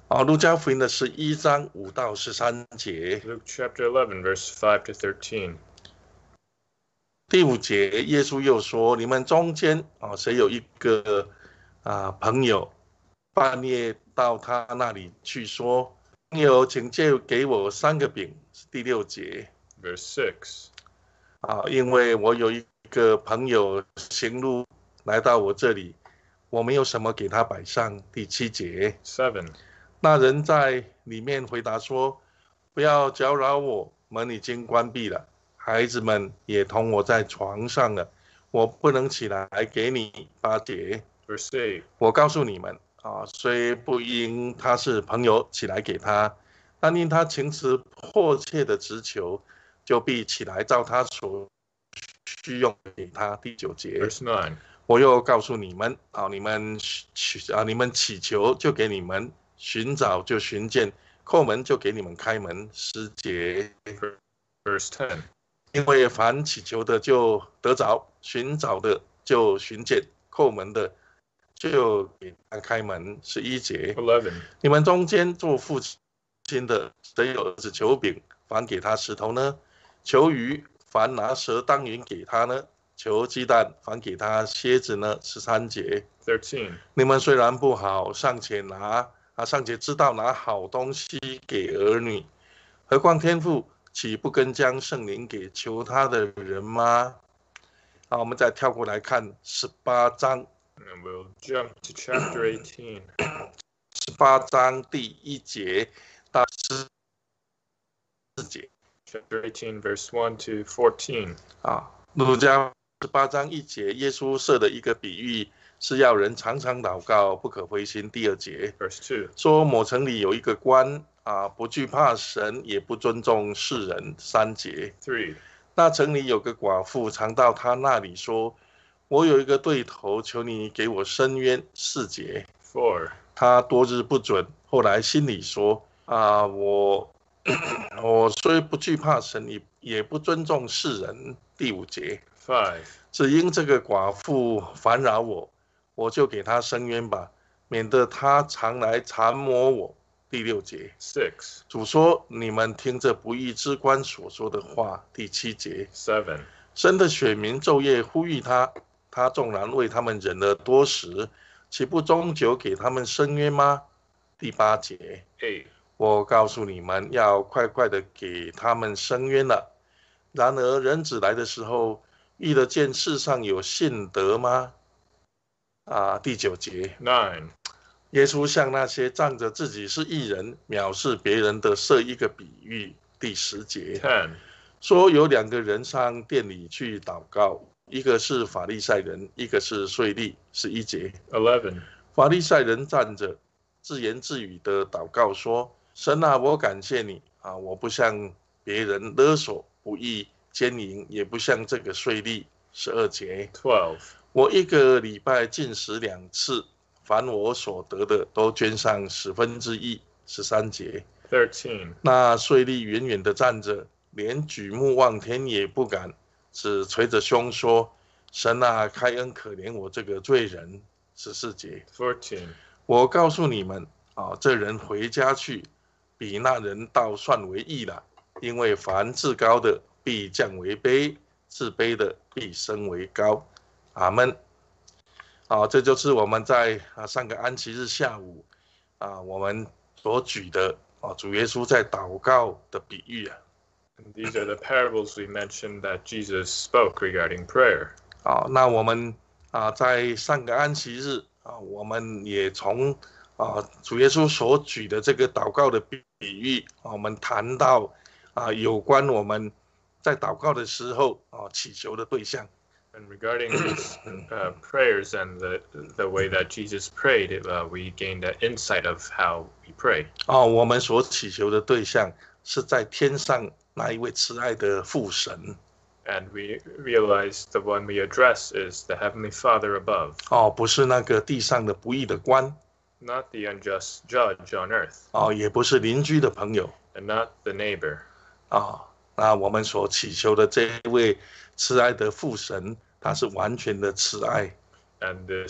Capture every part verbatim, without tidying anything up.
好，路加福音的十一章五到十三节。 Luke chapter eleven, verse five to thirteen. 第五节，耶稣又说：你们中间啊，谁有一个啊朋友，半夜到他那里去说：朋友，请借给我三个饼。第六节 Verse six. 啊，因为我有一个朋友行路来到我这里，我没有什么给他摆上。第七节 Seven. 那人在里面回答说：不要搅扰我，门已经关闭了，孩子们也同我在床上了，我不能起来给你。八节 Verse eight. 我告诉你们啊，虽不因他是朋友起来给他，但因他情辞迫切的直求，就必起来照他所需用给他。第九节 Verse nine. 我又告诉你们啊，你们祈啊，你们祈求就给你们，寻找就寻见，叩门就给你们开门。十节 Verse ten. 因为凡祈求的就得着，寻找的就寻见，叩门的就给他开门。十一节 Eleven. 你们中间做父亲的，谁有儿子求饼，反给他石头呢？求鱼，反拿蛇当云给他呢？求鸡蛋，反给他蝎子呢？十三节 Thirteen. 你们虽然不好，尚且拿啊，尚且知道拿好东西给儿女，何况天父岂不更将圣灵给求他的人吗？好，我们再跳过来看十八章。 And we'll jump to chapter eighteen. 十八章第一节到十四节。 Chapter eighteen, verse one to fourteen. 啊，路加十八章一节，耶稣设的一个比喻，是要人常常祷告，不可灰心。第二节 Verse two. 说，某城里有一个官啊，不惧怕神，也不尊重世人。三节 Three. 那城里有个寡妇，常到他那里说：我有一个对头，求你给我伸冤。四节 Four. 他多日不准，后来心里说：啊，我我虽不惧怕神，也也不尊重世人。第五节 Five. 只因这个寡妇烦扰我，我就给她伸冤吧，免得她常来缠磨我。第六节 Six. 主说：你们听着不义之官所说的话。第七节 Seven. 神的选民昼夜呼吁他，他纵然为他们忍了多时，岂不终究给他们伸冤吗？第八节 Eight. 我告诉你们，要快快的给他们伸冤了。然而人子来的时候，遇得见世上有信德吗？啊，第九节 Nine. 耶稣向那些仗着自己是义人，藐视别人的设一个比喻。第十节 Ten. 说，有两个人上殿里去祷告，一个是法利赛人，一个是税吏。十一节 Eleven. 法利赛人站着，自言自语的祷告说：神啊，我感谢你啊，我不像别人勒索、不义、奸淫，也不像这个税吏。十二节 Twelve. 我一个礼拜进食两次，凡我所得的都捐上十分之一。十三节 Thirteen. 那税吏远远的站着，连举目望天也不敢，只捶着胸说：神啊，开恩可怜我这个罪人。十四节 Fourteen. 我告诉你们啊，这人回家去，比那人倒算为义了，因为凡自高的必降为卑，自卑的必升为高。阿们。啊，这就是我们在啊上个安息日下午啊，我们所举的啊主耶稣在祷告的比喻啊。 And these are the parables we mentioned that Jesus spoke regarding prayer. 啊，那我们啊在上个安息日啊，我们也从啊主耶稣所举的这个祷告的比喻，啊、我们谈到啊有关我们在祷告的时候啊祈求的对象。 And regarding these uh, prayers and the the way that Jesus prayed, uh, we gained an insight of how we pray. 啊，我们所祈求的对象是在天上那一位慈爱的父神。 And we realize the one we address is the Heavenly Father above. 哦，不是那个地上的不义的官。 Not the unjust judge on earth. 哦，也不是邻居的朋友。 And not the neighbor. 啊，那我们所祈求的这一位慈爱的父神，他是完全的慈爱。 And this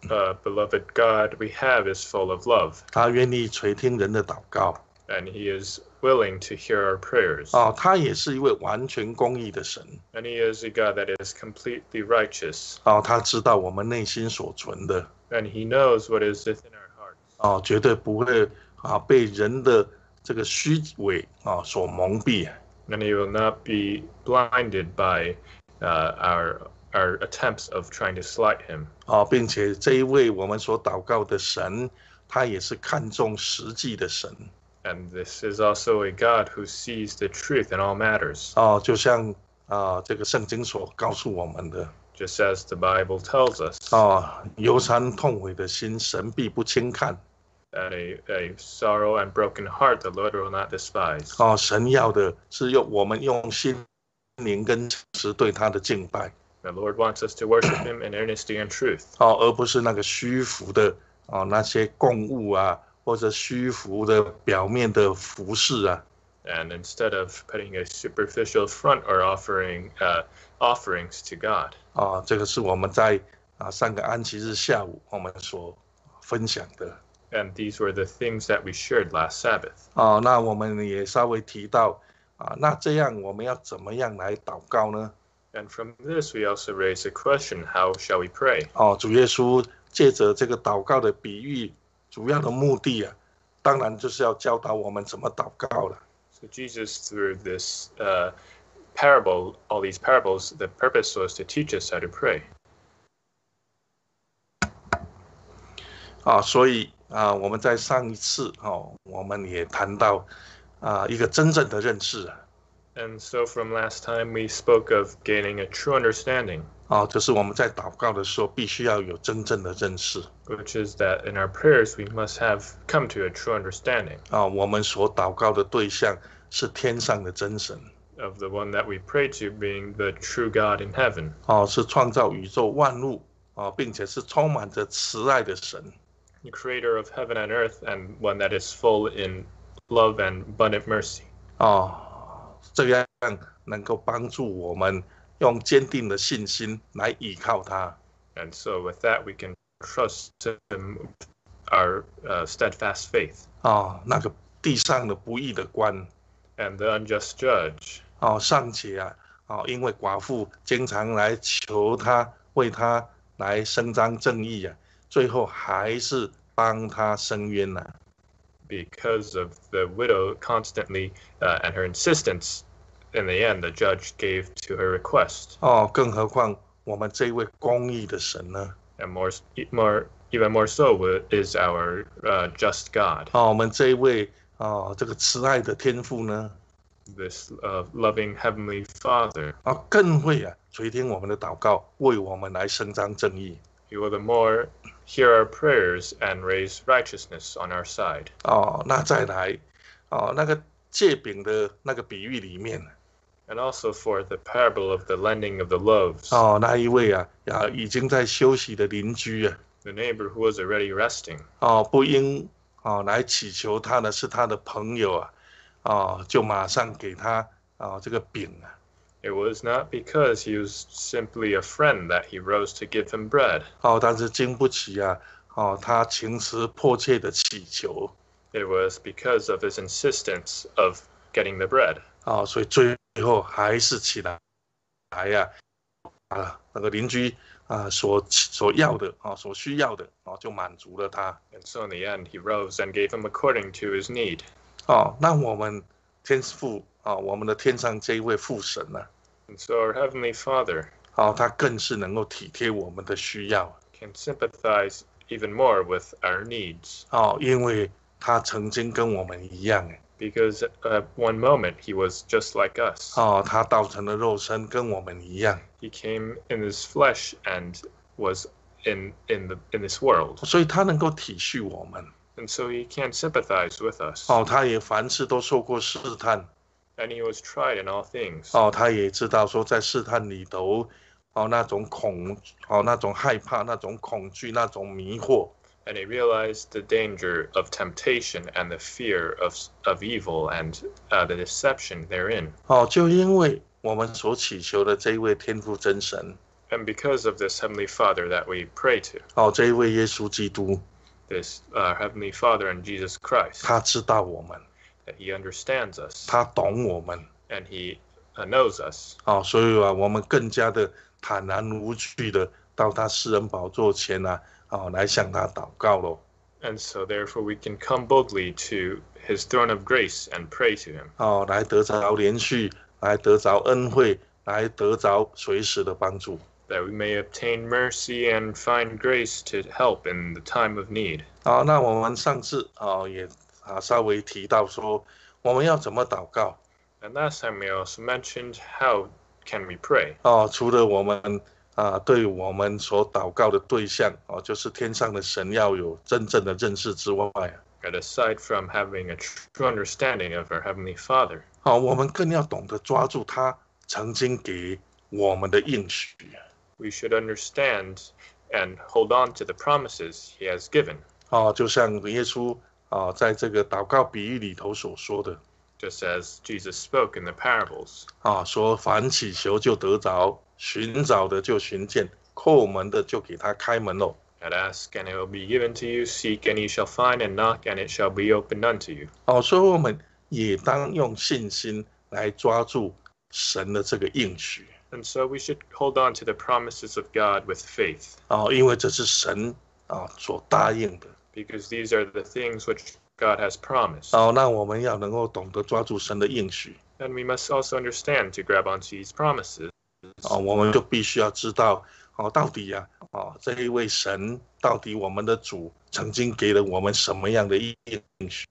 uh, beloved God we have is full of love, 他愿意垂听人的祷告。 and He is willing to hear our prayers. 哦，他也是一位完全公义的神。 And He is a God that is completely righteous, 哦，他知道我们内心所存的。 and He knows what is within our hearts. 哦，绝对不会啊被人的这个虚伪啊所蒙蔽。 And He will not be blinded by uh, our our attempts of trying to slight Him. 哦，并且这一位我们所祷告的神，他也是看重实际的神。 And this is also a God who sees the truth in all matters. 哦，就像啊这个圣经所告诉我们的。 Just as the Bible tells us. 哦，忧伤痛悔的心，神必不轻看。 That a, a sorrow and broken heart the Lord will not despise. 哦，神要的是用我们用心灵跟诚实对他的敬拜。 The Lord wants us to worship Him in earnesty and truth. 哦，而不是那个虚浮的哦那些供物啊，或者虚浮的表面的服饰啊。 And instead of putting a superficial front or offering uh, offerings to God. 啊，这个是我们在啊上个安息日下午我们所分享的。 And these were the things that we shared last Sabbath. 啊，那我们也稍微提到啊，那这样我们要怎么样来祷告呢？ And from this, we also raise a question: how shall we pray? 哦，主耶稣借着这个祷告的比喻，主要的目的啊，当然就是要教导我们怎么祷告了。 So Jesus, through this uh, parable, all these parables, the purpose was to teach us how to pray. 啊，所以啊，我们在上一次哦，我们也谈到啊一个真正的认识啊， And so from last time, we spoke of gaining a true understanding, 哦，就是我们在祷告的时候必须要有真正的认识 which is that in our prayers, we must have come to a true understanding 啊，我们所祷告的对象是天上的真神 of the one that we pray to being the true God in heaven, 哦，是创造宇宙万物啊，并且是充满着慈爱的神 the creator of heaven and earth, and one that is full in love and abundant mercy. 哦，这样能够帮助我们用坚定的信心来依靠他 And so with that, we can trust Him with our uh, steadfast faith. 哦，那个地上的不义的官 And the unjust judge, 哦，尚且啊哦，因为寡妇经常来求他为他来伸张正义啊，最后还是帮他伸冤呐、啊。 because of the widow constantly uh, and her insistence, in the end, the judge gave to her request. 哦，更何况我们这位公义的神呢？ And more, more, even more so is our uh, just God. 哦，我们这一位哦，这个慈爱的天父呢？ This uh, loving heavenly Father. 啊，更会啊垂听我们的祷告，为我们来伸张正义。 He will the more hear our prayers and raise righteousness on our side. 哦，那再来，哦，那个借饼的那个比喻里面， And also for the parable of the lending of the loaves. 哦，那一位啊啊已经在休息的邻居啊， The neighbor who was already resting. 哦，不应哦来祈求他的是他的朋友啊，哦，就马上给他啊、哦、这个饼啊。 It was not because he was simply a friend that he rose to give him bread. 哦，但是经不起啊，哦，他情辞迫切的祈求， It was because of his insistence of getting the bread. 哦，所以最后还是起来来呀、啊，啊，那个邻居啊所所要的啊，所需要的啊，就满足了他。 And so in the end, he rose and gave him according to his need. 哦，那我们天父啊，我们的天上这一位父神呢、啊？ And so our Heavenly Father 哦，他更是能够体贴我们的需要。 can sympathize even more with our needs. 哦，因为他曾经跟我们一样， Because at one moment he was just like us. 哦，他道成了肉身，跟我们一样， He came in his flesh and was in in the in this world. 所以他能够体恤我们。 And so he can sympathize with us. 哦，他也凡事都受过试探。 And he was tried in all things. 哦，他也知道说在试探里头，哦那种恐，哦那种害怕，那种恐惧，那种迷惑。 And he realized the danger of temptation and the fear of of evil and uh, the deception therein. 哦，就因为我们所祈求的这一位天父真神， And because of this Heavenly Father that we pray to, 哦，这一位耶稣基督， this uh, Heavenly Father and Jesus Christ, 他知道我们， that He understands us 他懂我们， and He uh, knows us. 哦，所以啊，我们更加的坦然无惧的到他施恩宝座前啊，哦，来向他祷告咯。 And so therefore we can come boldly to His throne of grace and pray to Him. 哦，来得着连续，来得着恩惠，来得着随时的帮助。 That we may obtain mercy and find grace to help in the time of need. 好，那我们上次哦也啊稍微提到说，我们要怎么祷告 And last time we also mentioned how can we pray. 哦？除了我们啊对我们所祷告的对象哦，就是天上的神要有真正的认识之外， And aside from having a true understanding of our Heavenly Father, 好，我们更要懂得抓住他曾经给我们的应许。 we should understand and hold on to the promises He has given. 哦，就像耶稣啊在这个祷告比喻里头所说的 Just as Jesus spoke in the parables, 啊，说凡祈求就得着，寻找的就寻见，叩门的就给他开门喽。 that ask and it will be given to you, seek and ye shall find, and knock and it shall be opened unto you. 哦，所以我们也当用信心来抓住神的这个应许。 And so we should hold on to the promises of God with faith, 哦，因为这是神啊所答应的。 because these are the things which God has promised. 哦，那我们要能够懂得抓住神的应许。 And we must also understand to grab onto these promises. 哦，我们就必须要知道，哦，到底呀、啊，哦，这一位神，到底我们的主曾经给了我们什么样的应许？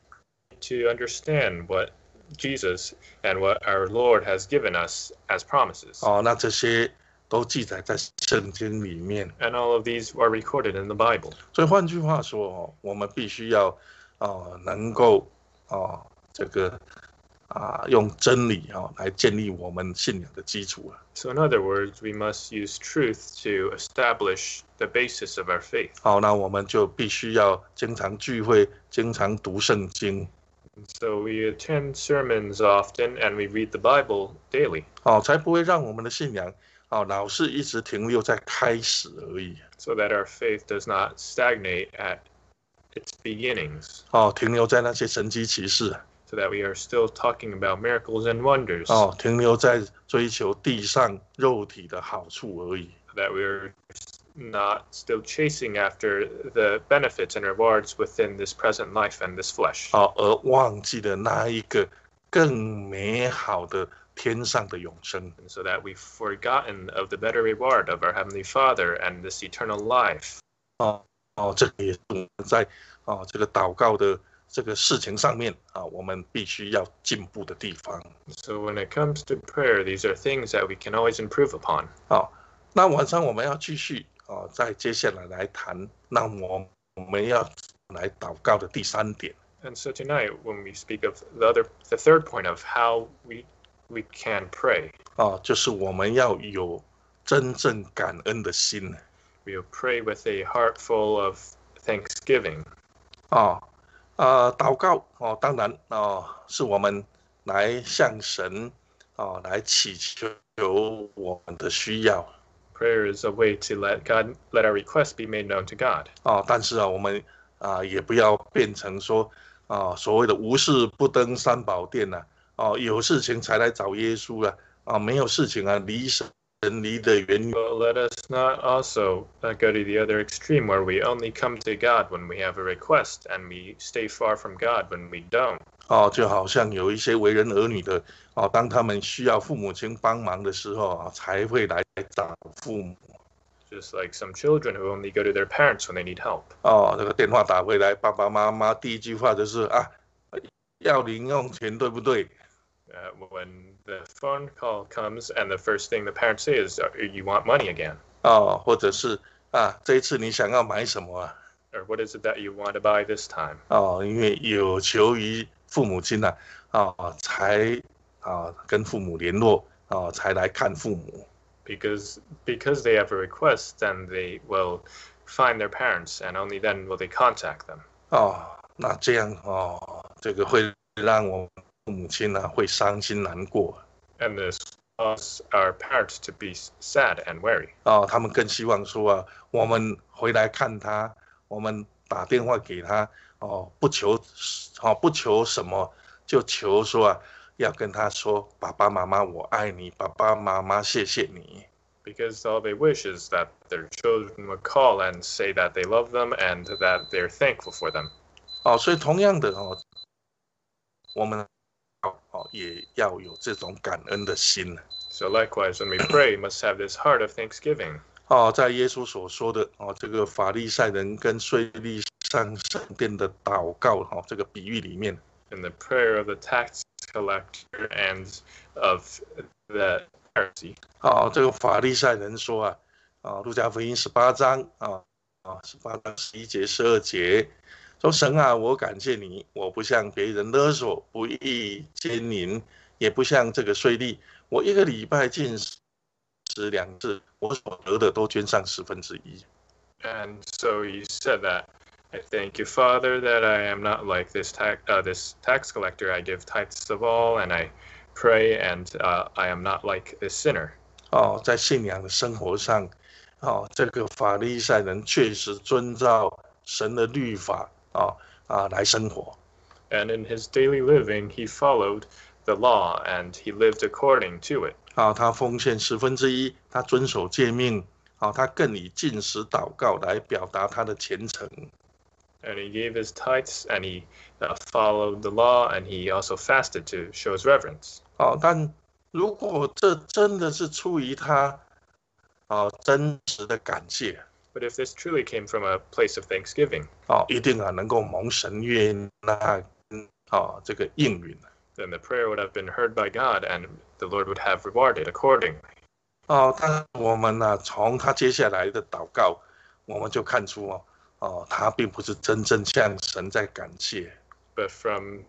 To understand what Jesus and what our Lord has given us as promises. 哦，那这些都记载在圣经里面。 And all of these are recorded in the Bible. 所以换句话说，哦，我们必须要，哦，能够，哦，这个，啊，用真理啊、哦、来建立我们信仰的基础啊。 So in other words, we must use truth to establish the basis of our faith. 好，那我们就必须要经常聚会，经常读圣经。 So we attend sermons often and we read the Bible daily. 哦，才不会让我们的信仰，哦，老是一直停留在开始而已。 So that our faith does not stagnate at its beginnings. 哦，停留在那些神迹奇事。 So that we are still talking about miracles and wonders. 哦，停留在追求地上肉体的好处而已。 That we're not still chasing after the benefits and rewards within this present life and this flesh. 哦，而忘记了那一个更美好的天上的永生。 And so that we've forgotten of the better reward of our Heavenly Father and this eternal life. 哦哦，这个也是我们在哦这个祷告的这个事情上面啊，我们必须要进步的地方。 So when it comes to prayer, these are things that we can always improve upon. 好，那晚上我们要继续哦，再接下来来谈，那我我们要来祷告的第三点。 And so tonight, when we speak of the other, the third point of how we we can pray, 哦，就是我们要有真正感恩的心。 we will pray with a heart full of thanksgiving. 哦，呃，祷告哦，当然哦，是我们来向神哦来祈求我们的需要。 Prayer is a way to let God let our requests be made known to God. 哦，但是啊，我们啊也不要变成说啊所谓的无事不登三宝殿呐、啊，哦，有事情才来找耶稣啊，啊，没有事情啊，离神离得远远。 But let us not also uh, go to the other extreme where we only come to God when we have a request and we stay far from God when we don't. 哦，就好像有一些为人儿女的哦，当他们需要父母亲帮忙的时候啊，才会来找父母。 Just like some children who only go to their parents when they need help. 哦，这个电话打回来，爸爸妈妈第一句话就是啊，要零用钱，对不对？ Uh, when the phone call comes and the first thing the parents say is, you want money again? 哦，或者是啊，这一次你想要买什么啊？ Or what is it that you want to buy this time? 哦，因为有求于父母亲呐、啊，啊，才啊跟父母联络，啊，才来看父母。 Because because they have a request, then they will find their parents, and only then will they contact them. 哦，那这样哦，这个会让我父母亲呢、啊、会伤心难过。 And this cause our parents to be sad and worry. 哦，他们更希望说啊，我们回来看他，我们打电话给他，哦，不求，哦，不求什么，就求说啊，要跟他说，爸爸妈妈我爱你，爸爸妈妈谢谢你。 Because all they wish is that their children would call and say that they love them and that they're thankful for them. 哦，所以同样的哦，我们哦也要有这种感恩的心。 So likewise, when we pray, we must have this heart of thanksgiving. 哦，在耶稣所说的哦，这个法利赛人跟税吏上圣殿的祷告，哈、哦，这个比喻里面 In the prayer of the tax collector and of the Pharisee. 哦，这个法利赛人说啊，啊，路加福音十八章啊啊，十八章十一节、十二节，说神啊，我感谢你，我不向别人勒索，不义奸淫，也不像这个税吏，我一个礼拜进食两次，我所得的都捐上十分之一。 And so he said that, I thank you, Father, that I am not like this tax uh, this tax collector. I give tithes of all, and I pray, and uh, I am not like this sinner. 哦，在信仰的生活上，哦，这个法利赛人确实遵照神的律法啊啊来生活。 And in his daily living, he followed the law, and he lived according to it. 啊，他奉献十分之一，他遵守诫命，啊，他更以禁食祷告来表达他的虔诚。 And he gave his tithes, and he uh, followed the law, and he also fasted to show his reverence. 哦，但如果这真的是出于他啊真实的感谢， But if this truly came from a place of thanksgiving, 哦，一定啊能够蒙神悦纳，啊这个应允。 then the prayer would have been heard by God, and the Lord would have rewarded accordingly. 哦，但我们呢、啊，从他接下来的祷告，我们就看出哦，哦，他并不是真正向神在感谢。 But from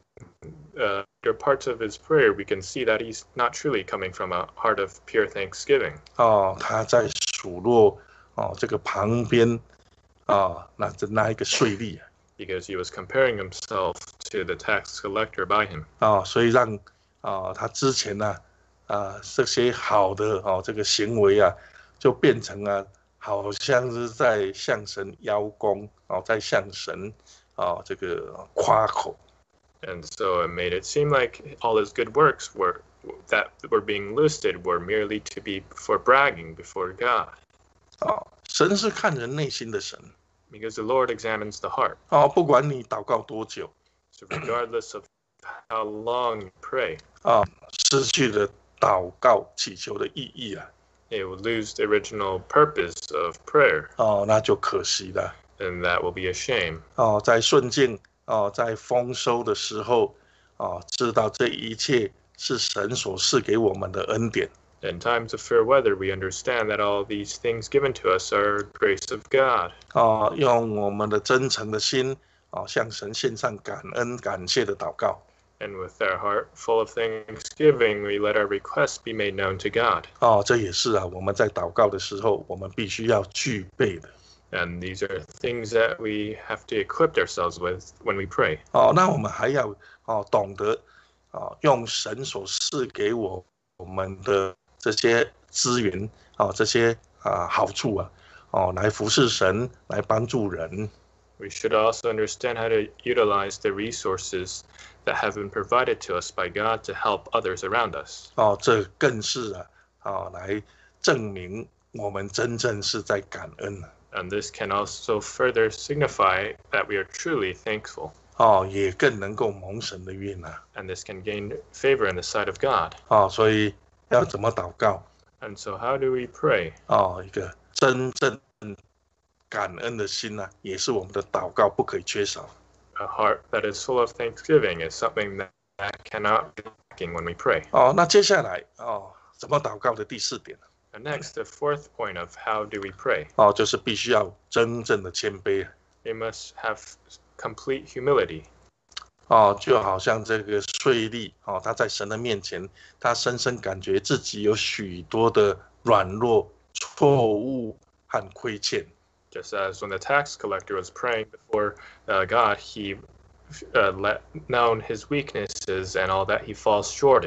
uh, your parts of his prayer, we can see that he's not truly coming from a heart of pure thanksgiving. 哦，他在数落哦这个旁边啊那这那一个税吏啊， Because he was comparing himself to the tax collector by him. 啊，所以让啊他之前呢啊这些好的哦这个行为啊，就变成啊好像是在向神邀功哦，在向神啊这个夸口。 And so it made it seem like all his good works were that were being listed were merely to be for bragging before God. 哦，神是看人内心的神。 Because the Lord examines the heart. 哦，不管你祷告多久， So regardless of how long you pray, 啊，失去了祷告祈求的意义啊， it will lose the original purpose of prayer, 哦，那就可惜了。 and that will be a shame. 哦，在顺境，哦，在丰收的时候，哦，知道这一切是神所赐给我们的恩典。 In times of fair weather, we understand that all these things given to us are grace of God. 哦，用我们的真诚的心，哦，向神献上感恩感谢的祷告。 And with our heart full of thanksgiving, we let our requests be made known to God. 哦，这也是啊，我们在祷告的时候，我们必须要具备的。 And these are things that we have to equip ourselves with when we pray. 哦，那我们还要哦懂得，哦，用神所赐给我我们的这些资源，哦，这些啊好处啊，哦，来服侍神，来帮助人。 We should also understand how to utilize the resources that have been provided to us by God to help others around us. 哦，这更是啊，哦，来证明我们真正是在感恩啊。 And this can also further signify that we are truly thankful. 哦，也更能够蒙神的悦纳。 And this can gain favor in the sight of God. 哦，所以要怎么祷告？ And so how do we pray? 哦，一个真正感恩的心呢、啊，也是我们的祷告不可以缺少。 A heart that is full of thanksgiving is something that, that cannot be lacking when we pray. 哦，那接下来哦，怎么祷告的第四点 And next, the fourth point of how do we pray? 哦，就是必须要真正的谦卑 We must have complete humility. 哦，就好像这个税吏哦，他在神的面前，他深深感觉自己有许多的软弱、错误和亏欠。 Just as when the tax collector was praying before uh, God, he uh, let known his weaknesses and all that he falls short in.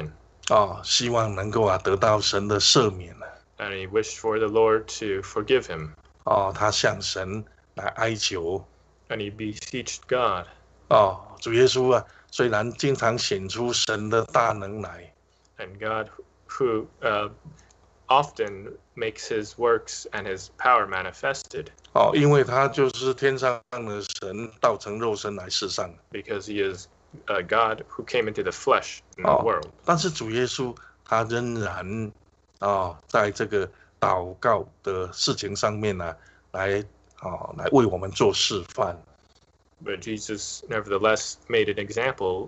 哦，希望能够啊得到神的赦免啊。 And he wished for the Lord to forgive him. 哦，他向神来哀求。 And he beseeched God. 哦，主耶稣啊，虽然经常显出神的大能来， And God, who uh, often makes his works and his power manifested, 哦，因为他就是天上的神，道成肉身来世上。 because he is a God who came into the flesh in the 哦， world. 但是主耶稣他仍然哦，在这个祷告的事情上面呢、来哦来为我们做示范。 But Jesus nevertheless made an example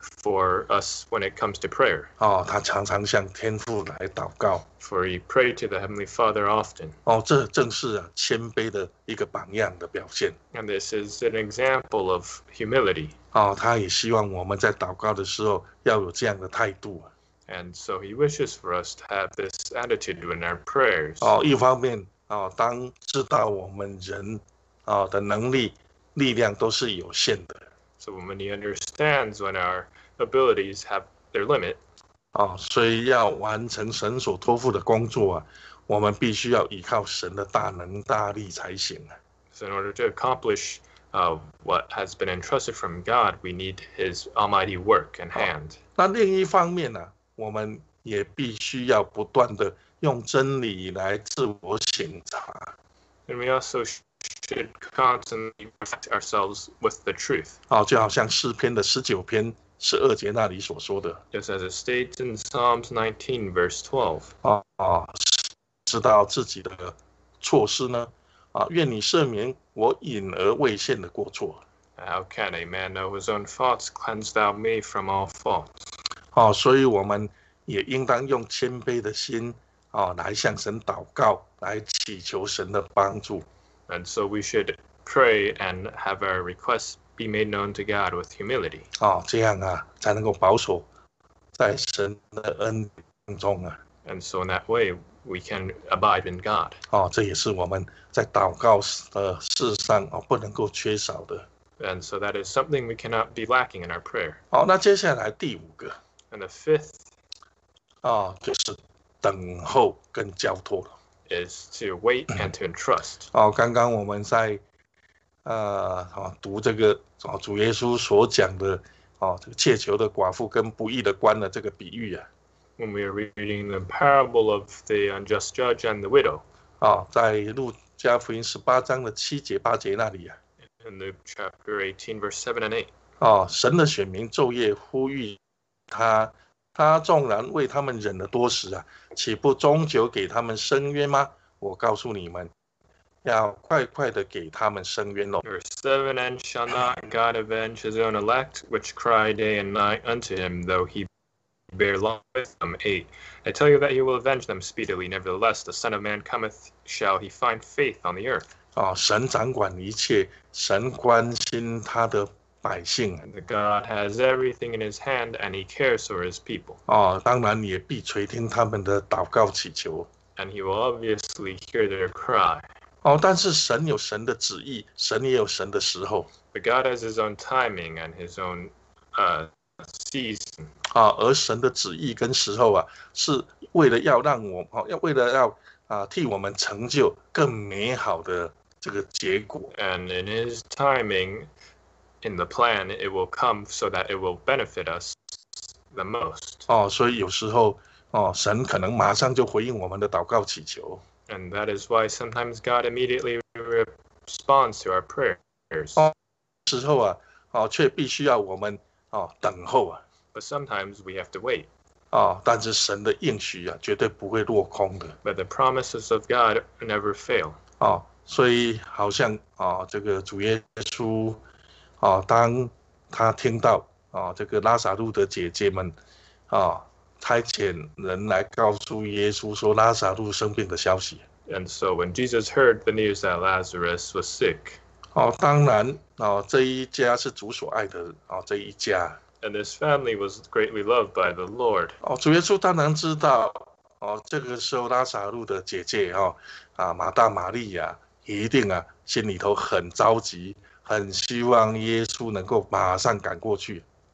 for us when it comes to prayer. 哦，他常常向天父来祷告。 For he prayed to the Heavenly Father often. 哦，这正是啊谦卑的一个榜样的表现。 And this is an example of humility. 哦，他也希望我们在祷告的时候要有这样的态度。 And so he wishes for us to have this attitude in our prayers. 哦，一方面哦，当知道我们人哦的能力、力量都是有限的。 So when he understands when our abilities have their limit, 哦，所以要完成神所托付的工作啊，我们必须要依靠神的大能大力才行啊。 so in order to accomplish uh, what has been entrusted from God, we need his almighty work and hand. 那另一方面呢、啊，我们也必须要不断的用真理来自我省察。 And we also should constantly reflect ourselves with the truth. 哦，就好像诗篇的十九篇十二节那里所说的。 Just as it states in Psalms nineteen, verse twelve. 哦哦，知道自己的错失呢，啊，愿你赦免我隐而未现的过错。 How can a man know his own faults? Cleanse thou me from all faults. 哦，所以我们也应当用谦卑的心，哦，来向神祷告，来祈求神的帮助。 And so we should pray and have our requests be made known to God with humility. 哦，这样啊，才能够保守在神的恩典中啊。 And so in that way, we can abide in God. 哦，这也是我们在祷告的事上哦不能够缺少的。 And so that is something we cannot be lacking in our prayer. 好，那接下来第五个 And the fifth 哦，就是等候跟交托了。 is to wait and to entrust. 哦，刚刚我们在呃哦读这个哦主耶稣所讲的哦这个切求的寡妇跟不义的官的这个比喻啊， When we are reading the parable of the unjust judge and the widow 哦，在路加福音十八章的七节八节那里啊， in Luke chapter eighteen, verse seven and eight. 哦，神的选民昼夜呼吁他，他纵然为他们忍了多时啊，岂不终究给他们伸冤吗？我告诉你们，要快快的给他们伸冤喽。 Verse seven, and shall not God avenge his own elect, which cry day and night unto him, though he bear long with them? eight, I tell you that he will avenge them speedily. Nevertheless, the Son of Man cometh, shall he find faith on the earth? 哦，神掌管一切，神关心他的百姓。 And the God has everything in his hand, and he cares for his people. 哦，当然也必垂听他们的祷告祈求。 And he will obviously hear their cry. 哦，但是神有神的旨意，神也有神的时候。 But God has his own timing and his own uh, season. 啊，而神的旨意跟时候啊，是为了要让我哦，要为了要啊替我们成就更美好的这个结果。 And in his timing, in the plan, it will come so that it will benefit us the most. 哦，所以有时候哦，神可能马上就回应我们的祷告祈求。 And that is why sometimes God immediately responds to our prayers. 哦，时候啊，哦，却必须要我们哦等候啊。 But sometimes we have to wait. 哦，但是神的应许啊，绝对不会落空的。 But the promises of God never fail. 哦，所以好像哦，这个主耶稣哦，当他听到哦这个拉撒路的姐姐们哦差遣人来告诉耶稣说拉撒路生病的消息。 And so when Jesus heard the news that Lazarus was sick, 哦，当然哦，这一家是主所爱的哦，这一家 and this family was greatly loved by the Lord, 哦，主耶稣当然知道哦，这个时候拉撒路的姐姐哦啊马大玛利亚一定啊心里头很着急，很希望耶稣能够马上赶过去。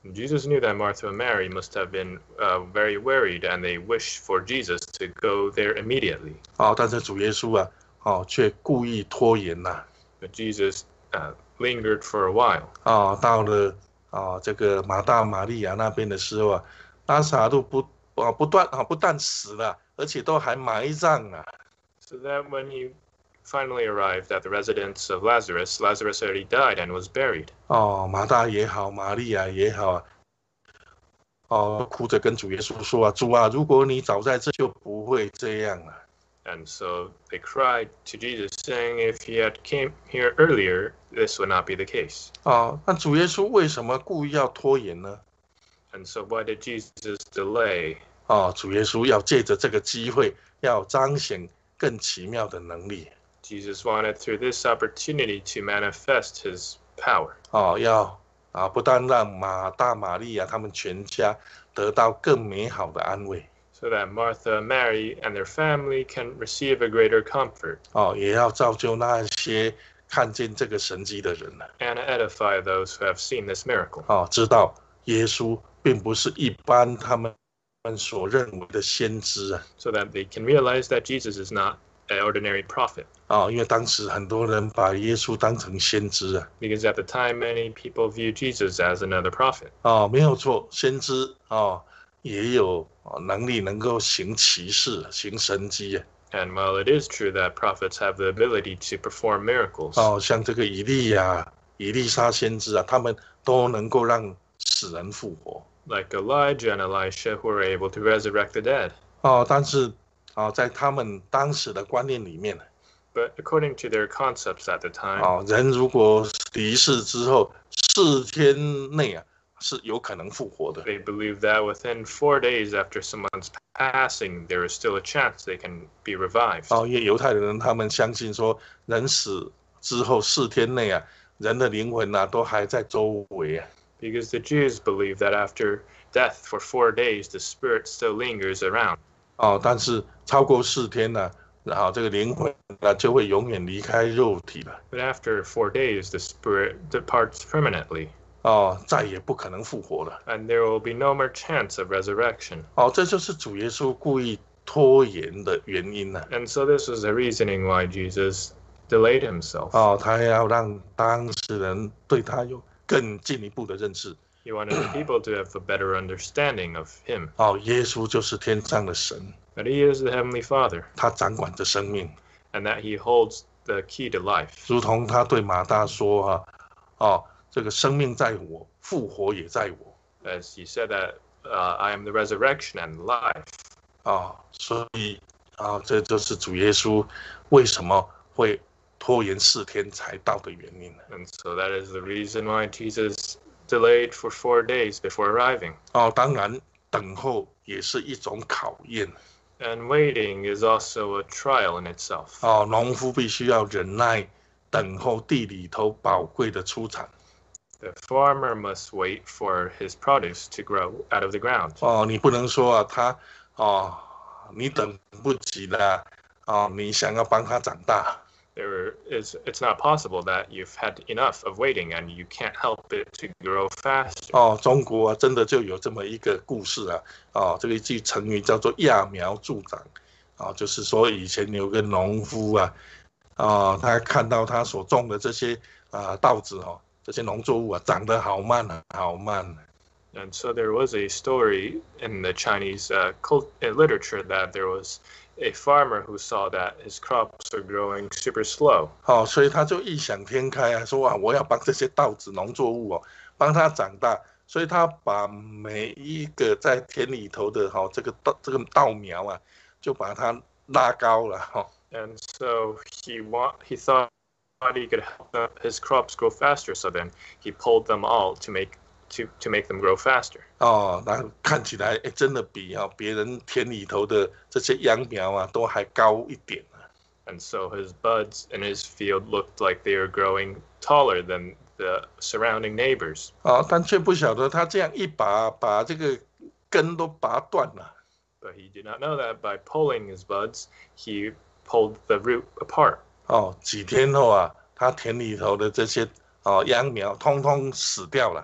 Jesus knew that Martha and Mary must have been uh, very worried, and they wished for Jesus to go there immediately. 哦，但是主耶稣啊，哦，却故意拖延呐、啊。 But Jesus uh, lingered for a while. 哦，到了哦这个马大马利亚那边的时候啊，拉撒路不啊不断啊不但死了，而且都还埋葬啊。 So that when he finally arrived at the residence of Lazarus, Lazarus already died and was buried. 哦，马大也好，玛利亚也好啊，哦，哭着跟主耶稣说啊，主啊，如果你早在这，就不会这样了。 And so they cried to Jesus, saying, "If he had came here earlier, this would not be the case." 哦，那主耶稣为什么故意要拖延呢？ And so why did Jesus delay? 哦，主耶稣要借着这个机会，要彰显更奇妙的能力。 Jesus wanted through this opportunity to manifest his power. 哦，要啊，不但让马大、玛利亚他们全家得到更美好的安慰， So that Martha, Mary, and their family can receive a greater comfort. 哦，也要造就那些看见这个神迹的人呢。 And edify those who have seen this miracle. 哦，知道耶稣并不是一般他们所认为的先知啊。 So that they can realize that Jesus is not an ordinary prophet. 哦，因为当时很多人把耶稣当成先知啊。 Because at the time, many people view Jesus as another prophet. 哦，没有错，先知哦也有能力能够行奇事、行神迹啊。 And while it is true that prophets have the ability to perform miracles, 哦，像这个以利亚、以利沙先知啊，他们都能够让死人复活。 like Elijah and Elisha, who were able to resurrect the dead. 哦，但是啊，在他们当时的观念里面， But according to their concepts at the time, 哦，人如果离世之后四天内啊是有可能复活的。 they believe that within four days after someone's passing, there is still a chance they can be revived. 哦，因为犹太人他们相信说，人死之后四天内啊，人的灵魂啊都还在周围啊。 Because the Jews believe that after death for four days, the spirit still lingers around. 哦，但是超过四天呢、啊，然后这个灵魂啊就会永远离开肉体了。 But after four days, the spirit departs permanently, 哦，再也不可能复活了。 and there will be no more chance of resurrection. 哦，这就是主耶稣故意拖延的原因呢、啊。 And so this was the reasoning why Jesus delayed himself. 哦，他要让当事人对他有更进一步的认识。 He wanted the people to have a better understanding of him, 哦，耶稣就是天上的神， that he is the Heavenly Father, 他掌管着生命， and that he holds the key to life. 如同他对马大说哈、啊，哦，这个生命在我，复活也在我。 As he said that, uh, I am the resurrection and life. 哦，所以啊，这就是主耶稣为什么会拖延四天才到的原因。 And so that is the reason why Jesus delayed for four days before arriving. 哦，当然等候也是一种考验。 And waiting is also a trial in itself. 哦，农夫必须要忍耐等候地里头宝贵的出产。 The farmer must wait for his produce to grow out of the ground. 哦，你不能说啊，他哦，你等不及了，哦，你想要帮他长大。 There is, it's not possible that you've had enough of waiting and you can't help it to grow faster. 哦，中国啊，真的就有这么一个故事啊，哦，这个一句成语叫做揠苗助长，哦，就是说以前有个农夫啊，哦，他看到他所种的这些啊稻子哦，这些农作物啊，长得好慢啊，好慢。 And so there was a story in the Chinese uh, cult, uh, literature that there was a farmer who saw that his crops are growing super slow. 哦，所以他就异想天开啊，说啊，我要帮这些稻子农作物哦，帮它长大。所以他把每一个在田里头的哈、哦、这个稻这个稻苗啊，就把它拉高了哈、哦。 And so he want, he thought he could help his crops grow faster. So then he pulled them all to make to to make them grow faster. 哦，那看起来哎，真的比啊、哦、别人田里头的这些秧苗啊都还高一点啊。 And so his buds in his field looked like they were growing taller than the surrounding neighbors. 哦，但却不晓得他这样一把把这个根都拔断了。 But he did not know that by pulling his buds, he pulled the root apart. 哦，几天后啊，他田里头的这些哦秧苗通通死掉了。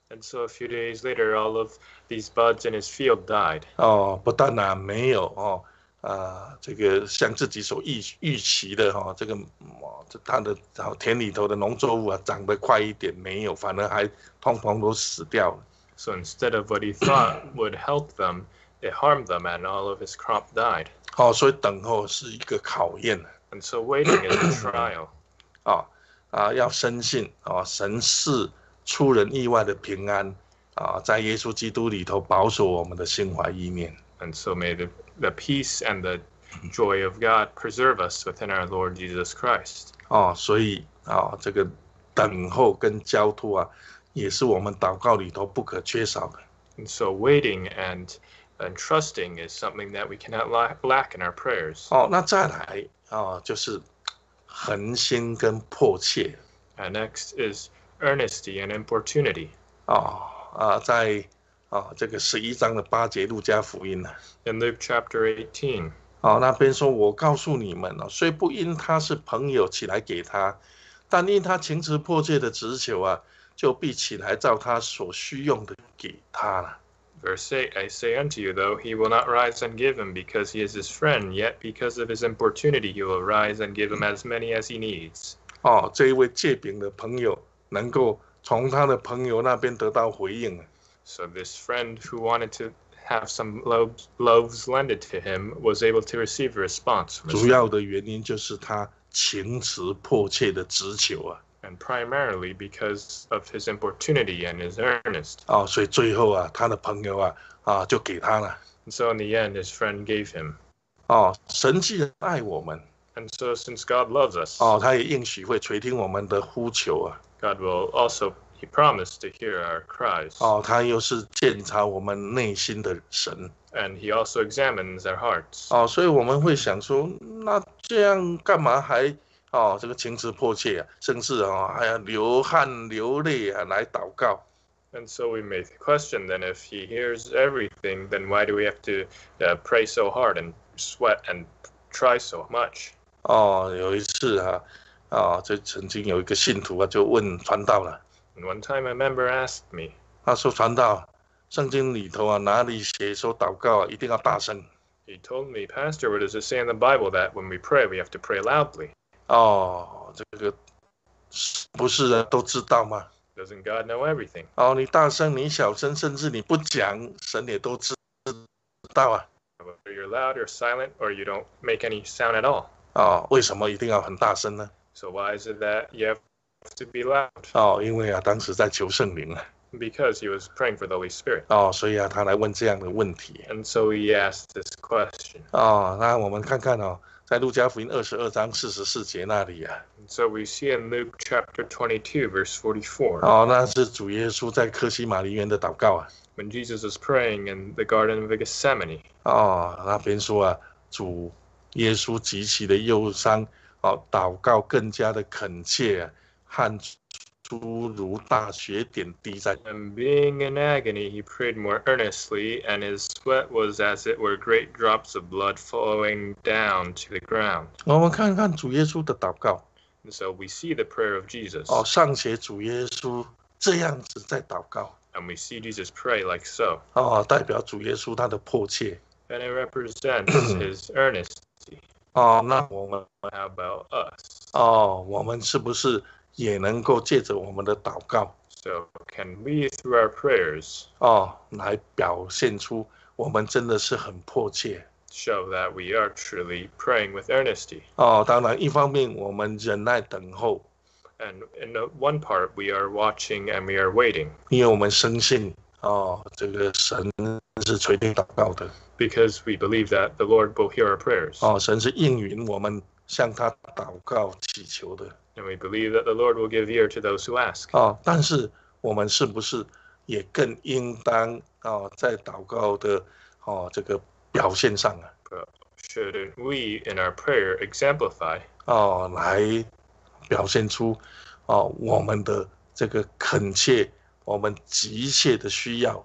And so a few days later, all of these buds in his field died. 哦，不但啊没有哦啊、这个像自己所预预期的哈、哦，这个哦这他的哦田里头的农作物啊长得快一点，没有，反而还通通都死掉了。 So instead of what he thought would help them, it harmed them, and all of his crop died. 哦，所以等候是一个考验 And so waiting is a trial. 啊啊，要深信啊，神是出人意外的平安啊，在耶稣基督里头保守我们的心怀意念。 And so may the, the peace and the joy of God preserve us within our Lord Jesus Christ. 哦，所以啊，这个等候跟交托啊，也是我们祷告里头不可缺少的。 And so waiting and and trusting is something that we cannot lack, lack in our prayers. 哦，那再来啊，就是恒心跟迫切。 And next is earnesty and importunity. 哦啊，在啊这个十一章的八节路加福音呢、啊。 In Luke chapter eighteen. 哦，那边说，我告诉你们哦，虽不因他是朋友起来给他，但因他情辞迫切的直求啊，就必起来照他所需用的给他了。 Verse eight, I say unto you, though he will not rise and give him because he is his friend, yet because of his importunity he will rise and give him as many as he needs. 哦，这一位借饼的朋友能够从他的朋友那边得到回应。 So this friend who wanted to have some loaves, loaves lended to him was able to receive a response. 主要的原因就是他情辞迫切的直求啊。 And primarily because of his importunity and his earnest. 哦，所以最后啊，他的朋友啊啊就给他了。 And so in the end, his friend gave him. 哦，神既然爱我们。 And so since God loves us. 哦，他也应许会垂听我们的呼求啊。 God will also, he promised to hear our cries. 哦，他又是鉴察我们内心的神。 And he also examines our hearts. 哦，所以我们会想说，那这样干嘛还哦这个情辞迫切啊，甚至哦还要流汗流泪啊来祷告。 And so we may question then, if he hears everything, then why do we have to uh, pray so hard and sweat and try so much? 哦，有一次啊，啊，这曾经有一个信徒啊，就问传道了。 And one time a member asked me. 他说：“传道，圣经里头啊，哪里写说祷告啊一定要大声？” He told me, Pastor, what does it say in the Bible that when we pray, we have to pray loudly? 哦，这个不是人都知道吗？ Doesn't God know everything? 哦，你大声，你小声，甚至你不讲，神也都知道啊。 Whether you're loud or silent, or you don't make any sound at all. 哦，为什么一定要很大声呢？ So why is it that you have to be loud? 哦，因为啊，当时在求圣灵啊。 Because he was praying for the Holy Spirit. 哦，所以啊，他来问这样的问题。 And so he asked this question. 哦，那我们看看哦，在路加福音二十二章四十四节那里啊。 And so we see in Luke chapter twenty-two, verse forty-four. 哦，那是主耶稣在客西马尼园的祷告啊。 When Jesus was praying in the Garden of Gethsemane. 哦，那边说啊，主耶稣极其的忧伤，哦，祷告更加的恳切、啊，汗珠如大雪点滴在。 And being in agony, he prayed more earnestly, and his sweat was as it were great drops of blood flowing down to the ground. 我们看看主耶稣的祷告。 And so we see the prayer of Jesus. 哦，尚且主耶稣这样子在祷告。 And we see Jesus pray like so. 哦，代表主耶稣他的迫切。 And it represents his earnesty. 哦，那我们 How about us? 哦，我们是不是也能够借着我们的祷告， So can we, through our prayers, 哦，来表现出我们真的是很迫切。 show that we are truly praying with earnesty? 哦，当然，一方面我们忍耐等候， And in the one part, we are watching and we are waiting. 因为我们深信哦，这个神是垂听祷告的。 Because we believe that the Lord will hear our prayers. 哦，神是应允我们向他祷告祈求的。 And we believe that the Lord will give ear to those who ask. 哦，但是我们是不是也更应当哦，在祷告的哦这个表现上啊， But shouldn't we, in our prayer, exemplify 哦，来表现出哦我们的这个恳切，我们急切的需要。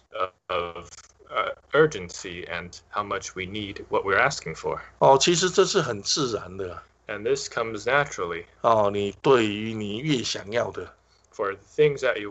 of uh, urgency and how much we need what we're asking for? 哦，其实这是很自然的。 And this comes naturally 哦，你对于你越想要的， for the things that you want.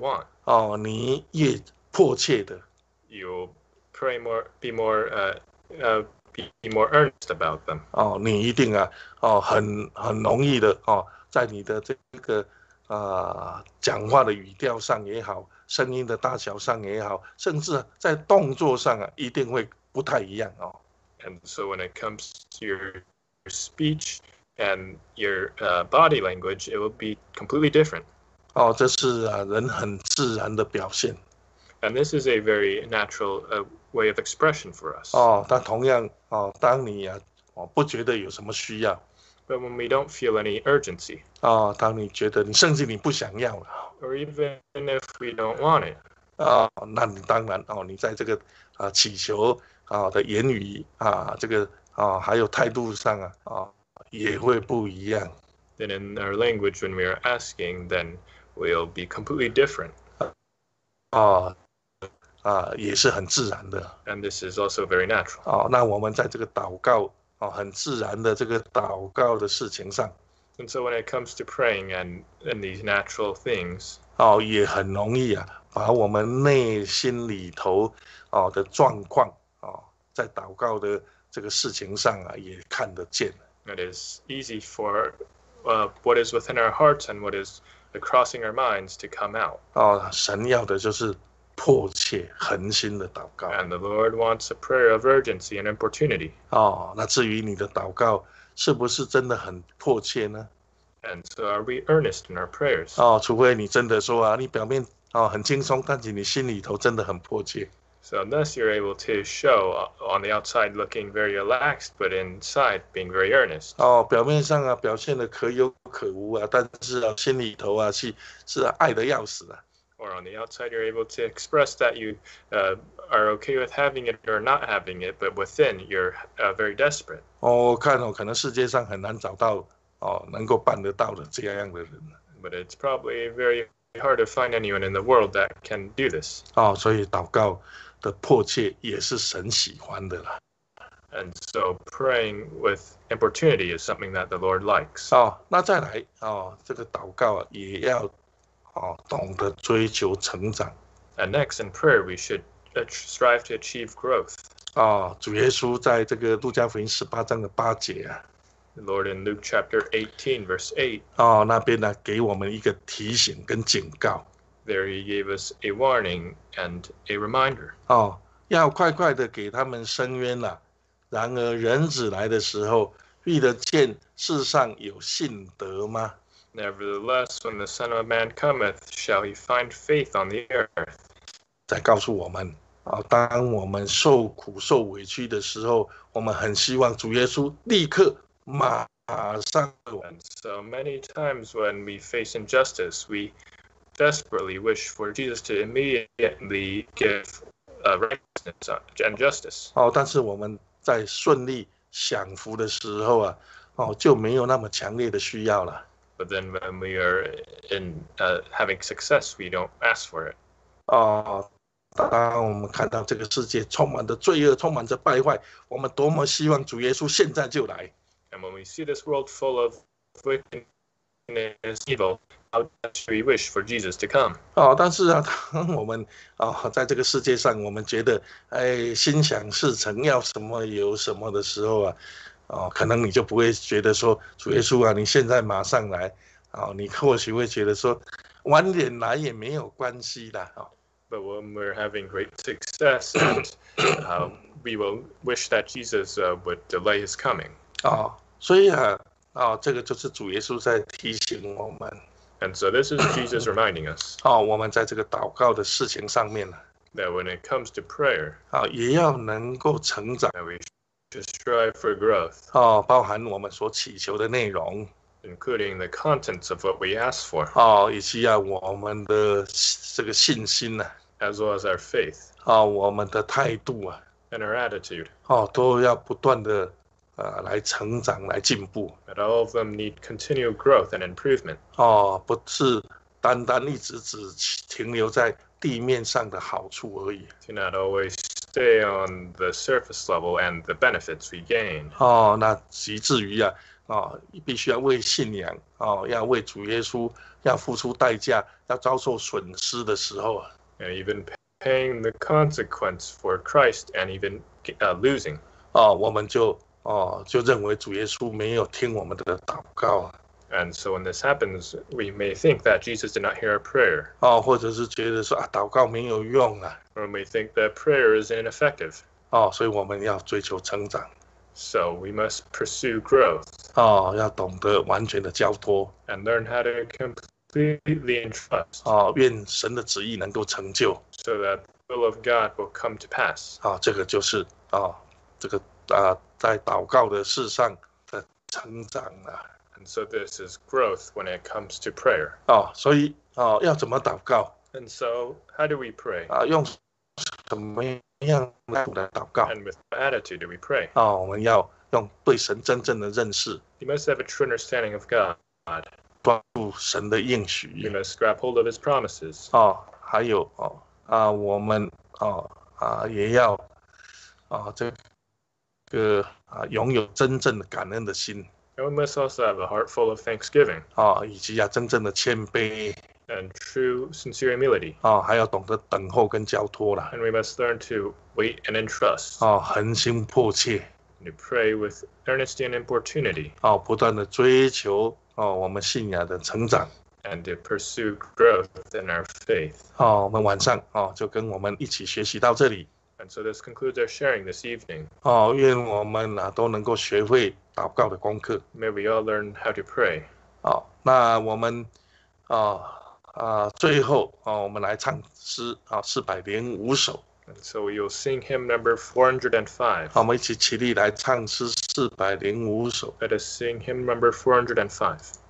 哦，你越迫切的 you'll pray more, be more, uh, uh, be more earnest about them. 哦，你一定啊哦很很容易的哦，在你的这个啊讲话的语调上也好，声音的大小上也好，甚至在动作上啊，一定会不太一样哦。 And so when it comes to your speech and your uh, body language, it will be completely different. 哦，这是啊人很自然的表现。 And this is a very natural uh, way of expression for us. 哦，但同样哦，当你啊哦不觉得有什么需要， But when we don't feel any urgency, 哦，当你觉得你甚至你不想要了 or even if we don't want it, 啊、哦，那你当然哦，你在这个啊祈求啊的言语啊这个啊还有态度上啊啊也会不一样。 then in our language, when we are asking, then we'll be completely different. 啊啊也是很自然的 And this is also very natural. 哦。那我们在这个祷告哦很自然的这个祷告的事情上 And so when it comes to praying and, and these natural things, 哦也很容易啊把我们内心里头哦的状况哦在祷告的这个事情上啊也看得见。 it is easy for uh, what is within our hearts and what is crossing our minds to come out. 哦，神要的就是迫切恒心的祷告 And the Lord wants a prayer of urgency and importunity. 哦。那至于你的祷告是不是真的很迫切呢？ And so are we earnest in our prayers? 哦，除非你真的说啊，你表面哦很轻松，但是你心里头真的很迫切。 So unless you're able to show on the outside looking very relaxed, but inside being very earnest. 哦，表面上啊表现的可有可无啊，但是啊心里头啊是是爱的要死啊。 Or on the outside, you're able to express that you uh, are okay with having it or not having it, but within, you're uh, very desperate. 哦，我看哦，可能世界上很难找到哦能够办得到的这样的人。 But it's probably very hard to find anyone in the world that can do this. 哦，所以祷告的迫切也是神喜欢的啦。 And so praying with importunity is something that the Lord likes. 哦，那再来哦，这个祷告啊也要哦懂得追求成长。 And next, in prayer, we should uh, strive to achieve growth. 哦，主耶稣在这个路加福音十八章的八节啊， The Lord in Luke chapter eighteen, verse eight, 哦那边呢给我们一个提醒跟警告。 there he gave us a warning and a reminder. 哦，要快快的给他们伸冤了。然而人子来的时候，遇得见世上有信德吗？ Nevertheless, when the Son of Man cometh, shall he find faith on the earth? 再告诉我们啊，当我们受苦受委屈的时候，我们很希望主耶稣立刻马上。 And so many times when we face injustice, we desperately wish for Jesus to immediately give uh, righteousness and justice. 哦，但是我们在顺利享福的时候啊，哦就没有那么强烈的需要了。 But then when we are in uh, having success, we don't ask for it. 哦，当我们看到这个世界充满着罪恶，充满着败坏，我们多么希望主耶稣现在就来。 And when we see this world full of wickedness and evil, how much we wish for Jesus to come. 哦，但是啊，当我们啊、哦、在这个世界上，我们觉得哎心想事成，要什么有什么的时候啊，哦，可能你就不会觉得说主耶稣啊，你现在马上来，哦，你或许会觉得说晚点来也没有关系啦，哦。 But when we're having great success, and uh, we will wish that Jesus uh, would delay his coming. 哦，所以啊，哦，这个就是主耶稣在提醒我们， And so this is Jesus reminding us 哦，我们在这个祷告的事情上面呢， that when it comes to prayer, 啊、也要能够成长， that we should strive for growth, 哦，包含我们所祈求的内容， including the contents of what we ask for, 哦，以及啊我们的这个信心呢、 as well as our faith 啊，哦，我们的态度啊， and our attitude. 哦，都要不断的呃来成长，来进步， That all of them need continual growth and improvement. 哦，不是单单一直只停留在地面上的好处而已， Do not always stay on the surface level and the benefits we gain. 哦，那以至于啊， 啊，必须要为信仰啊，要为主耶稣要付出代价，要遭受损失的时候啊， and even paying the consequence for Christ and even uh, losing. 啊，我们就哦、啊、就认为主耶稣没有听我们的祷告。 And so when this happens, we may think that Jesus did not hear our prayer. 哦，或者是觉得说啊，祷告没有用啊， Or we may think that prayer is ineffective. 哦，所以我们要追求成长， So we must pursue growth 哦，要懂得完全的交托， and learn how to completely entrust 哦，愿神的旨意能够成就， so that the will of God will come to pass. 啊、这个就是啊、这个啊、在祷告的事上的成长啊， And so this is growth when it comes to prayer. 哦，所以哦，要怎么祷告 And so how do we pray? 啊、用什么样的祷告 And with what attitude do we pray? 啊、我们要用对神真正的认识， You must have a true understanding of God. 抓住神的应 You 许 must grab hold of his promises. 哦，还有哦啊、我们哦啊、也要啊、这个啊、拥有真正的感恩的心 And we must also have a heart full of thanksgiving 啊、以及要真正的谦卑 and true, sincere humility. 啊、还要懂得等候跟交托啦 And we must learn to wait and entrust, 啊、恒心迫切 and to pray with earnesty and importunity, 啊、不断的追求哦、我们信仰的成长 and to pursue growth in our faith. 哦、我们晚上哦、就跟我们一起学习到这里 And so this concludes our sharing this evening. 哦、愿我们啊都能够学会祷告的功课 May we all learn how to pray. 哦、那我们啊啊、最后哦、我们来唱诗啊四百零五首， And so you'll sing hymn number four hundred five. 好，我们一起起立来唱诗四百零五首。 Let us sing hymn number four hundred five.